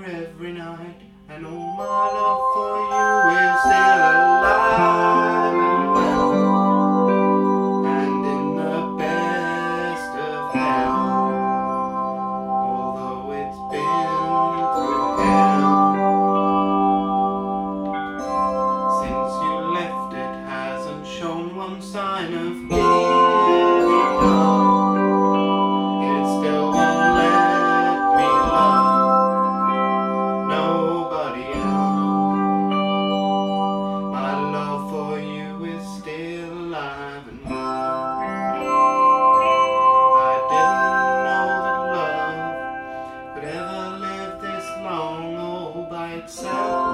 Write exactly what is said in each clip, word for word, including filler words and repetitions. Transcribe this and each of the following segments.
every night, and all my love for you is still alive and well, and in the best of health, although it's been through hell. Since you left, it hasn't shown one sign of giving up. It still won't let me love nobody else. My love for you is still alive and well. I didn't know that love could ever live this long all by itself.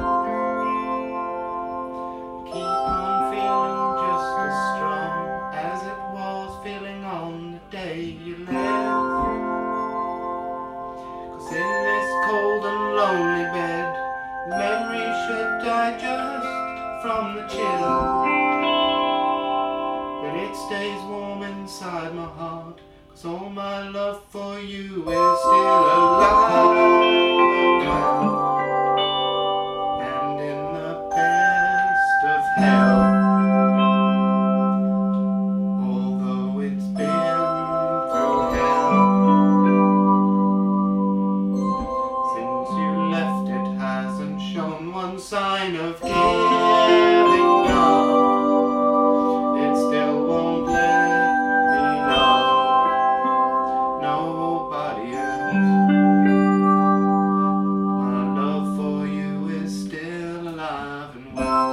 Keep on feeling just as strong as it was feeling on the day you left. 'Cause in this cold and lonely bed, memory should die just from the chill, but it stays warm inside my heart, 'cause all my love for you is still alive and well, and in the best of health, although it's been through hell. Since you left, it hasn't shown one sign of giving up. It still won't let me love nobody else. My love for you is still alive and well.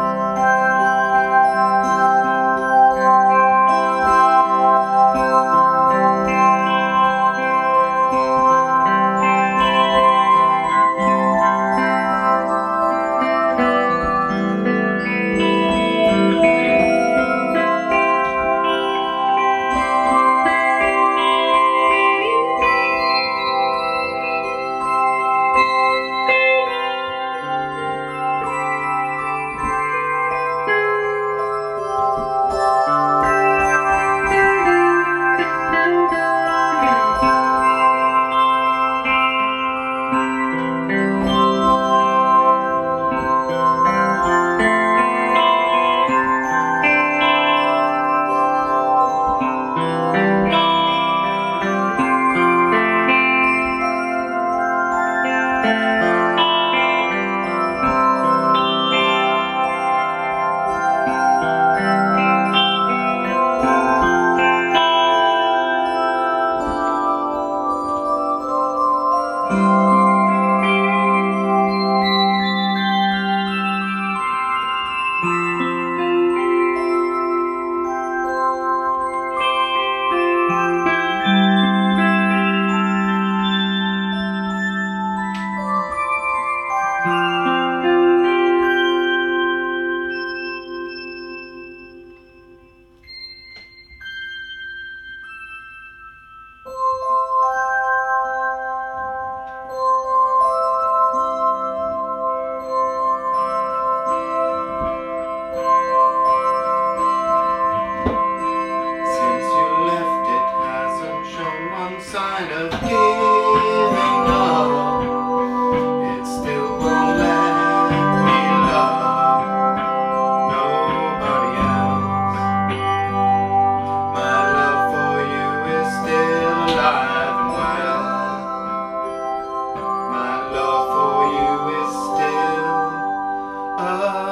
Sign of giving up, it still won't let me love nobody else. My love for you is still alive and well. My love for you is still alive.